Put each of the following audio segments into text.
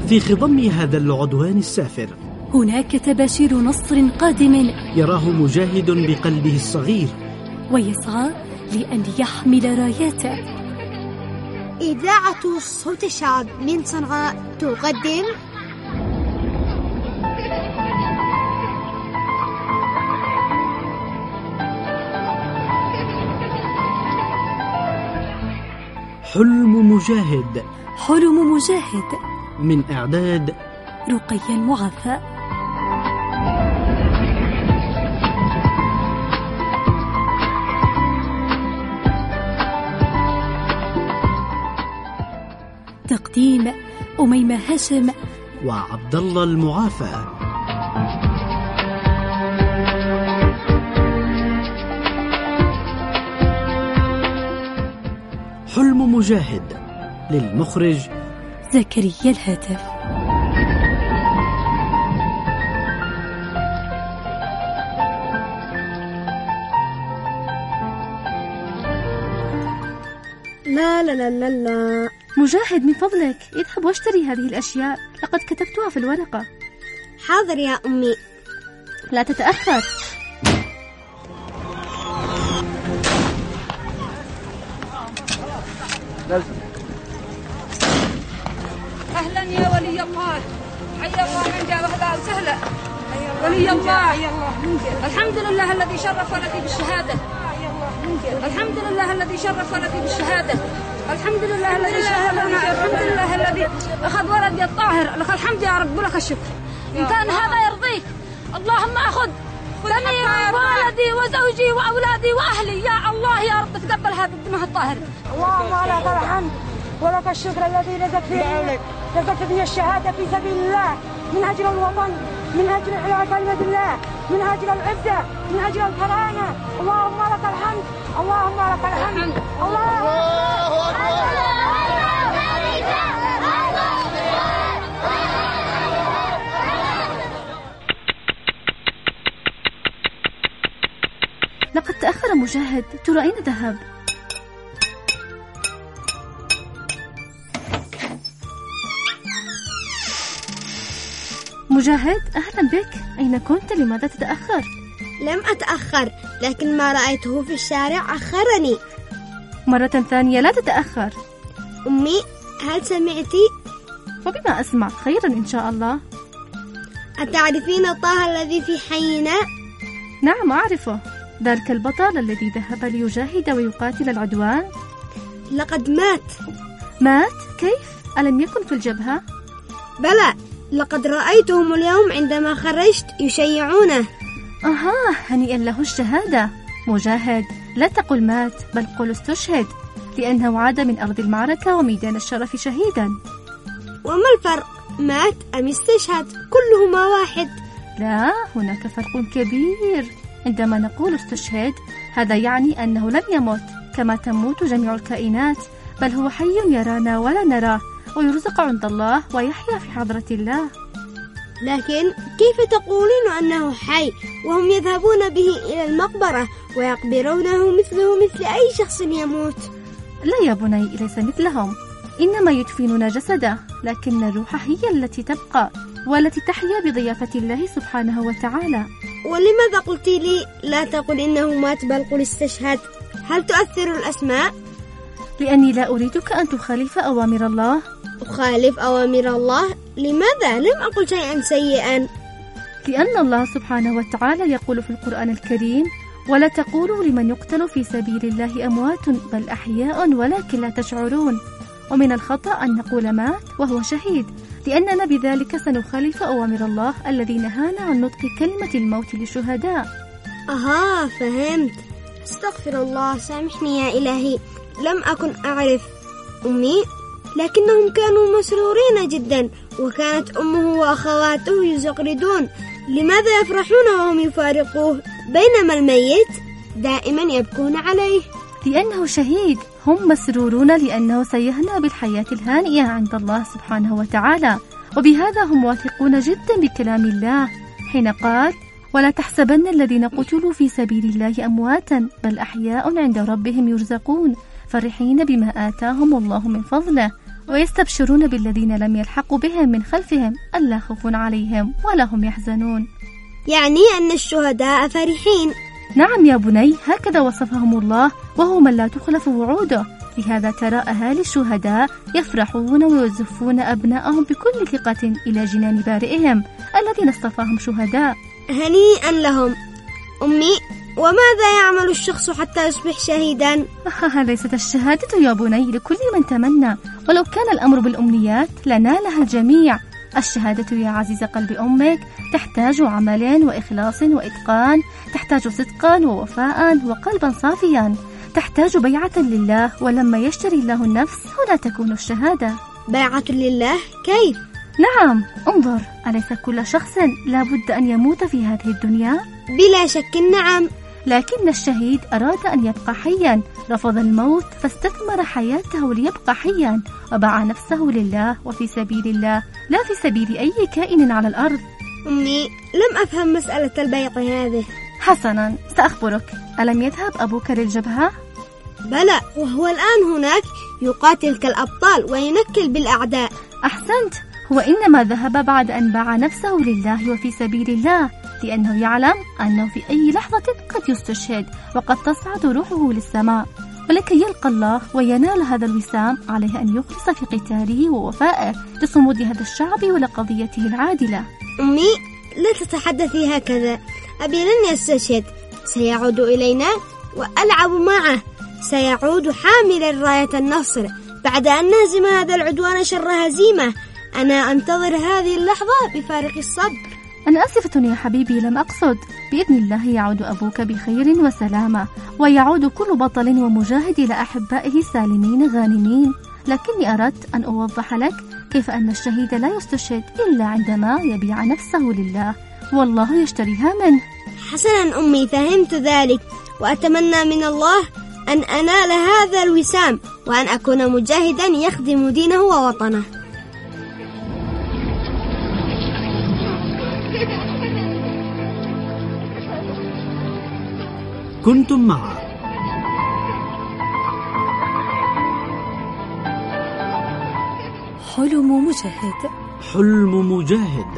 في خضم هذا العدوان السافر هناك تباشير نصر قادم يراه مجاهد بقلبه الصغير ويسعى لأن يحمل راياته. إذاعة صوت الشعب من صنعاء تقدم حلم مجاهد. حلم مجاهد من إعداد رقية المعافى. تقديم أميمة هاشم وعبد الله المعافى. حلم مجاهد للمخرج زكريا الهاتف. لا لا لا لا لا. مجاهد من فضلك اذهب واشتري هذه الأشياء، لقد كتبتها في الورقة. حاضر يا أمي. لا تتأخر. أهلا يا ولي الله، حي الله من جاء وهلا وسهلا. ولي الله الحمد لله الذي شرف ولدي بالشهادة. الحمد لله الذي شرف ولدي بالشهادة. الحمد لله الذي شرفنا. الحمد لله الذي أخذ ولدي الطاهر. لك الحمد يا رب ولك الشكر. إن كان هذا يرضيك اللهم أخذ بني وولدي وزوجي وأولادي وأهلي يا الله يا رب تقبل هذا الدماء الطاهر. اللهم لك الحمد ولك الشكر الذي رزقتني الشهادة في سبيل الله، من أجل الوطن، من أجل إعلاء كلمة الله، من أجل العزة، من أجل الكرامة. اللهم لك الحمد، اللهم لك الحمد. لقد تأخر مجاهد، ترى أين ذهب؟ مجاهد أهلا بك، أين كنت؟ لماذا تتأخر؟ لم أتأخر، لكن ما رأيته في الشارع أخرني. مرة ثانية لا تتأخر. أمي هل سمعتي؟ وبما أسمع خيرا إن شاء الله. أتعرفين طه الذي في حينا؟ نعم أعرفه، ذلك البطل الذي ذهب ليجاهد ويقاتل العدوان. لقد مات. مات؟ كيف؟ ألم يكن في الجبهة؟ بلى، لقد رأيتهم اليوم عندما خرجت يشيعونه. هنيئا له الشهادة. مجاهد لا تقل مات، بل قل استشهد، لأنه عاد من أرض المعركة وميدان الشرف شهيدا. وما الفرق، مات أم استشهد؟ كلهما واحد. لا، هناك فرق كبير. عندما نقول استشهد هذا يعني أنه لم يمت كما تموت جميع الكائنات، بل هو حي يرانا ولا نراه، ويرزق عند الله ويحيا في حضرة الله. لكن كيف تقولين أنه حي وهم يذهبون به إلى المقبرة ويقبرونه مثله مثل أي شخص يموت؟ لا يا بني، ليس مثلهم، إنما يدفنون جسده، لكن الروح هي التي تبقى والتي تحيا بضيافة الله سبحانه وتعالى. ولماذا قلت لي لا تقل إنه مات بل قل استشهد؟ هل تؤثر الأسماء؟ لأني لا أريدك أن تخالف أوامر الله. أخالف أوامر الله؟ لماذا؟ لم أقل شيئا سيئا. لأن الله سبحانه وتعالى يقول في القرآن الكريم: ولا تقولوا لمن يقتل في سبيل الله أموات بل أحياء ولكن لا تشعرون. ومن الخطأ أن نقول مات وهو شهيد، لأننا بذلك سنخالف أوامر الله الذي نهانا عن نطق كلمة الموت للشهداء. فهمت. استغفر الله، سامحني يا إلهي، لم أكن أعرف. أمي، لكنهم كانوا مسرورين جدا، وكانت أمه وأخواته يزغردون. لماذا يفرحون وهم يفارقوه، بينما الميت دائما يبكون عليه؟ لأنه شهيد. هم مسرورون لأنه سيهنى بالحياة الهانئة عند الله سبحانه وتعالى، وبهذا هم واثقون جدا بكلام الله حين قال: ولا تحسبن الذين قتلوا في سبيل الله أمواتا بل أحياء عند ربهم يرزقون فرحين بما آتاهم الله من فضله ويستبشرون بالذين لم يلحقوا بهم من خلفهم ألا خوف عليهم ولا هم يحزنون. يعني أن الشهداء فرحين. نعم يا بني، هكذا وصفهم الله، وهو من لا تخلف وعوده. لهذا ترى أهالي الشهداء يفرحون ويزفون أبنائهم بكل ثقة إلى جنان بارئهم الذين اصطفاهم شهداء. هنيئا لهم. أمي، وماذا يعمل الشخص حتى يصبح شهيدا؟ ليست الشهادة يا بني لكل من تمنى، ولو كان الأمر بالأمنيات لنالها الجميع. الشهادة يا عزيز قلب أمك تحتاج عمل وإخلاص وإتقان، تحتاج صدقا ووفاء وقلبا صافيا، تحتاج بيعة لله، ولما يشتري الله النفس هنا تكون الشهادة. بيعة لله كيف؟ نعم، انظر، أليس كل شخص لا بد أن يموت في هذه الدنيا؟ بلا شك نعم. لكن الشهيد أراد أن يبقى حيا، رفض الموت فاستثمر حياته ليبقى حيا، وباع نفسه لله وفي سبيل الله، لا في سبيل أي كائن على الأرض. أمي، لم أفهم مسألة البيع هذه. حسنا، سأخبرك. ألم يذهب أبوك للجبهة؟ بلى، وهو الآن هناك يقاتل كالأبطال وينكل بالأعداء. أحسنت، هو إنما ذهب بعد أن باع نفسه لله وفي سبيل الله، لأنه يعلم أنه في أي لحظة قد يستشهد وقد تصعد روحه للسماء، ولكي يلقى الله وينال هذا الوسام عليه أن يخلص في قتاله ووفائه لصمود هذا الشعب ولقضيته العادلة. أمي، لا تتحدثي هكذا. أبي لن يستشهد، سيعود إلينا وألعب معه، سيعود حاملا راية النصر بعد أن نهزم هذا العدوان شر هزيمة. أنا أنتظر هذه اللحظة بفارغ الصبر. أنا آسفة يا حبيبي، لم أقصد. بإذن الله يعود أبوك بخير وسلامة، ويعود كل بطل ومجاهد إلى أحبائه سالمين غانمين. لكني أردت أن أوضح لك كيف أن الشهيد لا يستشهد إلا عندما يبيع نفسه لله، والله يشتريها منه. حسنا أمي، فهمت ذلك، وأتمنى من الله أن أنال هذا الوسام، وأن أكون مجاهدا يخدم دينه ووطنه. كنتم مع حلم مجاهد. حلم مجاهد.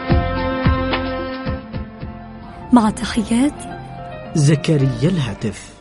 مع تحيات زكريا الهاتف.